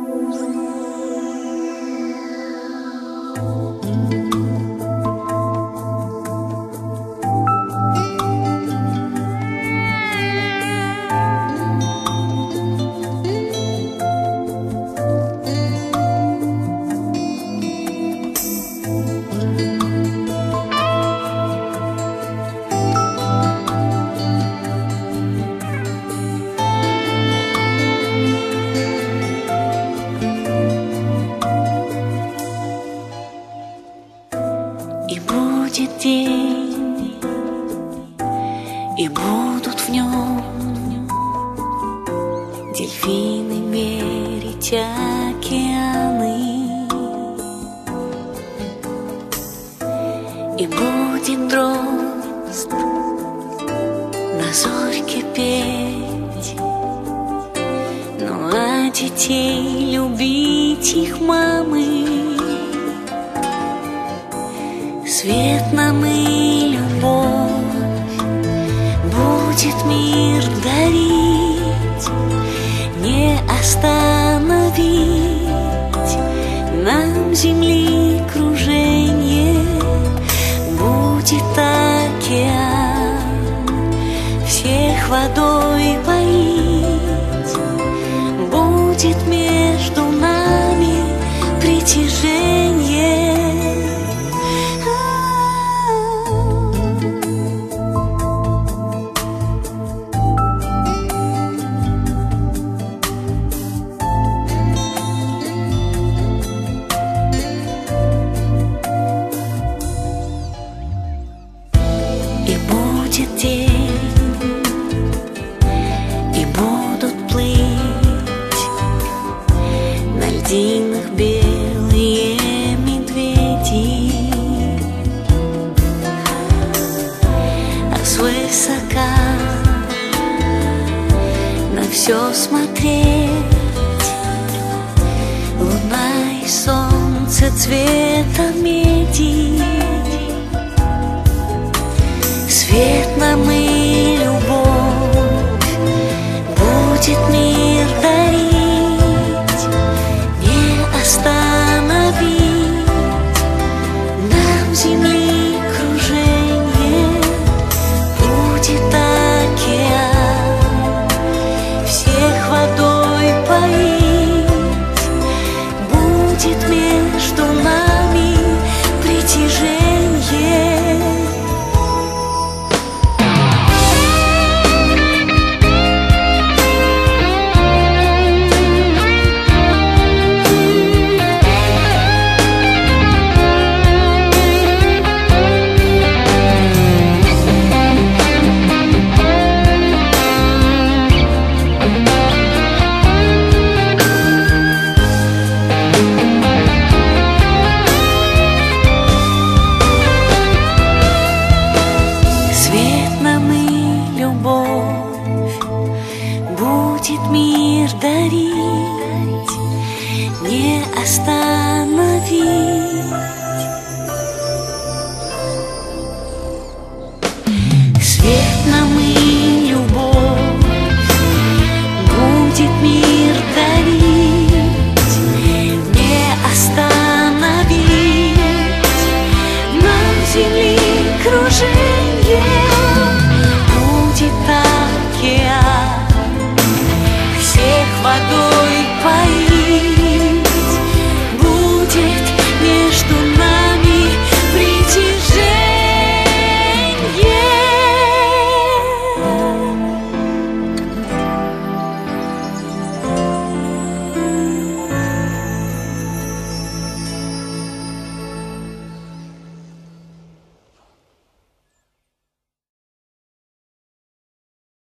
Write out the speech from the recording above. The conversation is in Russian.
И будет день, и будут в нем дельфины мерить океаны, и будет дрозд на зорьке петь. Ну а детей любить их мамы, свет нам и любовь будет мир дарить, не остановить нам земли круженье. Будет океан всех водой поить, будет между нами притяженье. И будет день, и будут плыть на льдинах белые медведи, а свысока на все смотреть луна и солнце цвета меди. Свет нам и любовь будет мир дарить, не остановить нам земли круженье. Будет океан всех водой поить, будет между нами притяженье. Будет мир дарить, не остановить